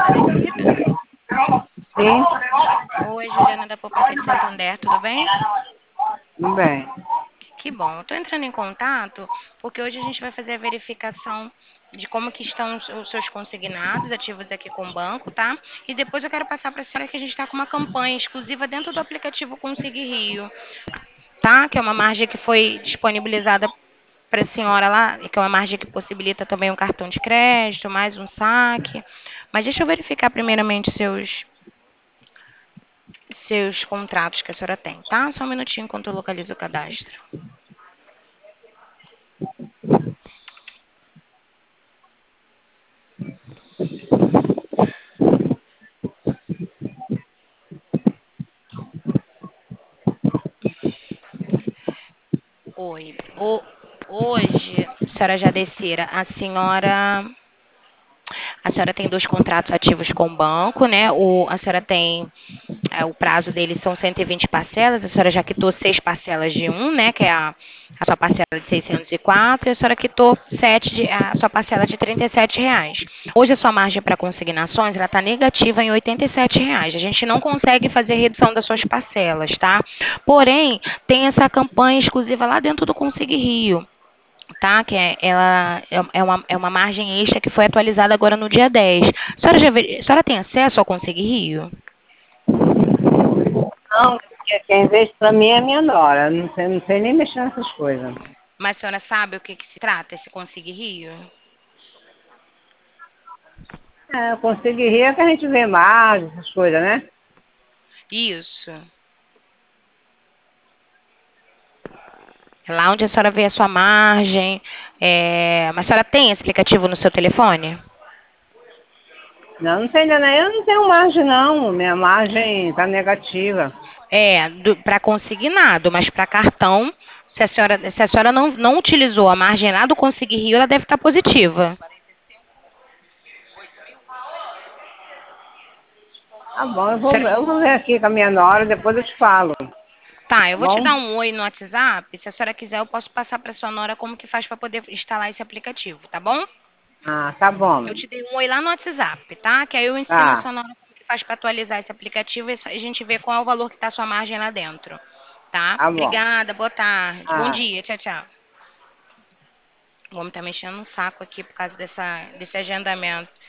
Sim, Oi, Juliana da Poupança de Santander, tudo bem? tudo bem. Que bom. Eu estou entrando em contato porque hoje a gente vai fazer a verificação de como que estão os seus consignados ativos aqui com o banco, tá? E depois eu quero passar para a senhora que a gente está com uma campanha exclusiva dentro do aplicativo Consigue Rio, tá? Que é uma margem que foi disponibilizada para a senhora lá, que é uma margem que possibilita também um cartão de crédito, mais um saque. Mas deixa eu verificar primeiramente seus contratos que a senhora tem, tá? Só um minutinho enquanto eu localizo o cadastro. Oi. Hoje, senhora Jadecira, a senhora tem dois contratos ativos com o banco, né? A senhora tem o prazo deles são 120 parcelas, a senhora já quitou 6 parcelas de um, né? Que é a sua parcela de 604, e a senhora quitou a sua parcela de R$ 37. Hoje a sua margem para consignações ela está negativa em R$ 87. A gente não consegue fazer redução das suas parcelas, tá? Porém, tem essa campanha exclusiva lá dentro do Consigue Rio, tá? É uma margem extra que foi atualizada agora no dia 10. A senhora tem acesso ao Consigue Rio? Não, porque quem vê isso pra mim é a minha nora. Não sei nem mexer nessas coisas. Mas a senhora sabe o que que se trata, esse Consigue Rio? Eu consigo rir é que a gente vê mais, essas coisas, né? Isso. É lá onde a senhora vê a sua margem. Mas a senhora tem esse aplicativo no seu telefone? Não, não sei, né? Eu não tenho margem, não. Minha margem tá negativa. Para consignado, mas para cartão, se a senhora não utilizou a margem lá do Consigue Rio, ela deve estar positiva. Tá bom, eu vou ver aqui com a minha nora, depois eu te falo. Tá Tá, eu vou te bom? dar um oi no WhatsApp. Se a senhora quiser, eu posso passar para sua nora como que faz para poder instalar esse aplicativo, tá bom? Ah, tá bom. Eu te dei um oi lá no WhatsApp, tá? Que aí eu ensino a Tá, sua nora como que faz para atualizar esse aplicativo e a gente vê qual é o valor que tá a sua margem lá dentro, tá? tá bom. Obrigada, boa tarde. Bom Ah, dia, tchau, tchau. O homem tá mexendo no saco aqui por causa desse agendamento.